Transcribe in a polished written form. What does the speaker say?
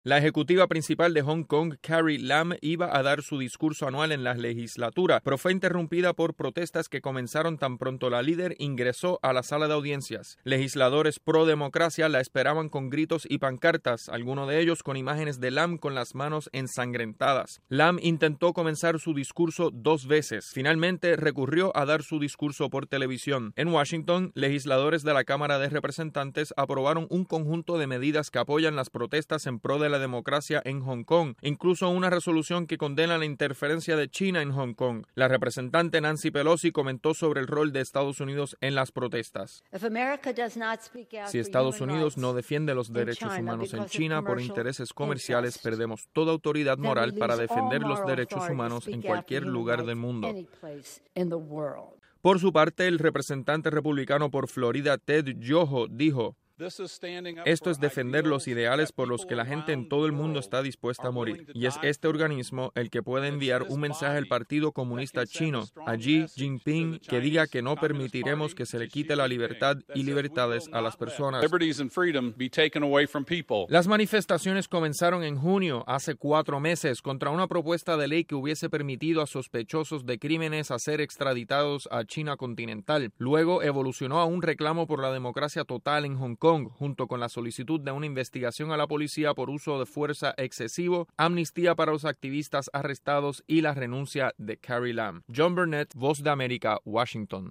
La ejecutiva principal de Hong Kong, Carrie Lam, iba a dar su discurso anual en la legislatura, pero fue interrumpida por protestas que comenzaron tan pronto la líder ingresó a la sala de audiencias. Legisladores pro democracia la esperaban con gritos y pancartas, algunos de ellos con imágenes de Lam con las manos ensangrentadas. Lam intentó comenzar su discurso 2 veces. Finalmente recurrió a dar su discurso por televisión. En Washington, legisladores de la Cámara de Representantes aprobaron un conjunto de medidas que apoyan las protestas en pro de la democracia en Hong Kong, incluso una resolución que condena la interferencia de China en Hong Kong. La representante Nancy Pelosi comentó sobre el rol de Estados Unidos en las protestas. Si Estados Unidos no defiende los derechos humanos en China por intereses comerciales, perdemos toda autoridad moral para defender los derechos humanos en cualquier lugar del mundo. Por su parte, el representante republicano por Florida, Ted Yoho, dijo: esto es defender los ideales por los que la gente en todo el mundo está dispuesta a morir. Y es este organismo el que puede enviar un mensaje al Partido Comunista Chino, a Xi Jinping, que diga que no permitiremos que se le quite la libertad y libertades a las personas. Las manifestaciones comenzaron en junio, hace 4 meses, contra una propuesta de ley que hubiese permitido a sospechosos de crímenes a ser extraditados a China continental. Luego evolucionó a un reclamo por la democracia total en Hong Kong, junto con la solicitud de una investigación a la policía por uso de fuerza excesivo, amnistía para los activistas arrestados y la renuncia de Carrie Lam. John Burnett, Voz de América, Washington.